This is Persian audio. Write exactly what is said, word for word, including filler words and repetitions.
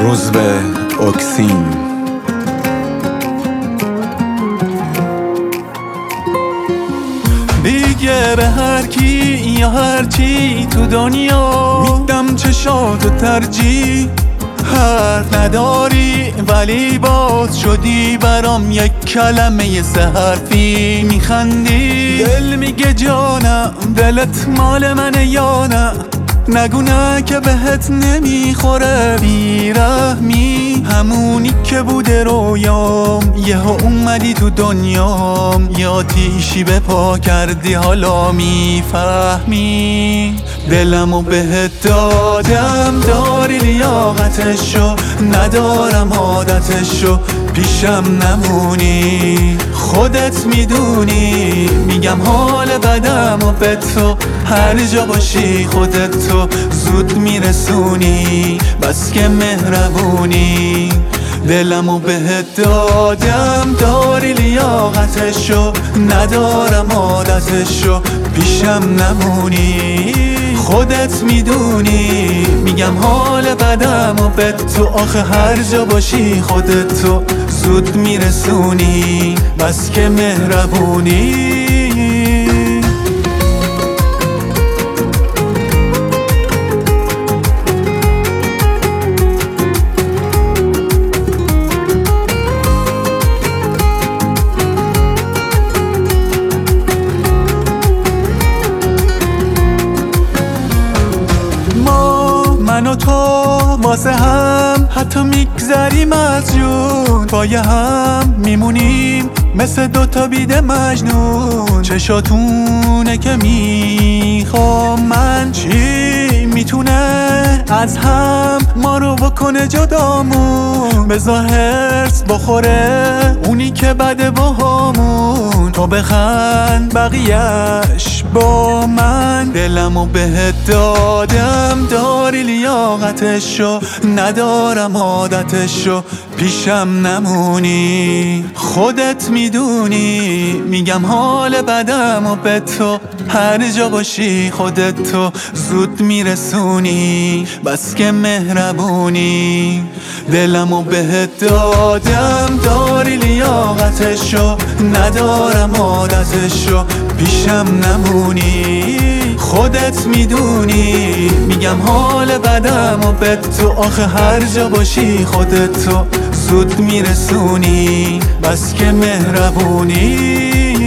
روزبه اوکسین. دیگه به هر کی یا هر چی تو دنیا میدم چشاتو ترجیح. حرف نداری ولی باز شدی برام یک کلمه سه حرفی. میخندی دل میگه جانم دلت مال منه یا نه. نگو نه که بهت نمیخوره بیرحمی. همونی که بوده رویام یهو اومدی تو دنیام. یا آتیشی به پا کردی حالا میفهمی. دلمو بهت دادم داری لیاقتشو. ندارم عادتشو پیشم نمونی. خودت میدونی میگم حال بدم و به تو. هر جا باشی خودت تو زود میرسونی. بس که مهربونی. دلمو بهت دادم داری لیاقتشو. ندارم عادتشو پیشم نمونی. خودت میدونی میگم حال بدم و به تو. آخه هر جا باشی خودت تو زود میرسونی. بس که مهربونی. من و تو واسه هم حتی میگذریم از جون. پای هم میمونیم مثل دوتا بیده مجنون. چشاتونه که میخوام من چی میتونه از هم ما رو بکنه جدامون. بذار هرس بخوره اونی که بده با همون. تو بخند بقیهش با من. دلمو بهت دادم داری لیاقتشو. ندارم عادتشو پیشم نمونی. خودت میدونی میگم حال بدم و به تو. هر جا باشی خودت تو زود میرسونی. بس که مهربونی. دلمو بهت دادم داری لیاقتشو. ندارم عادتشو پیشم نمونی. خودت میدونی میگم حال بدم و به تو. آخه هر جا باشی خودت تو زود میرسونی. بس که مهربونی.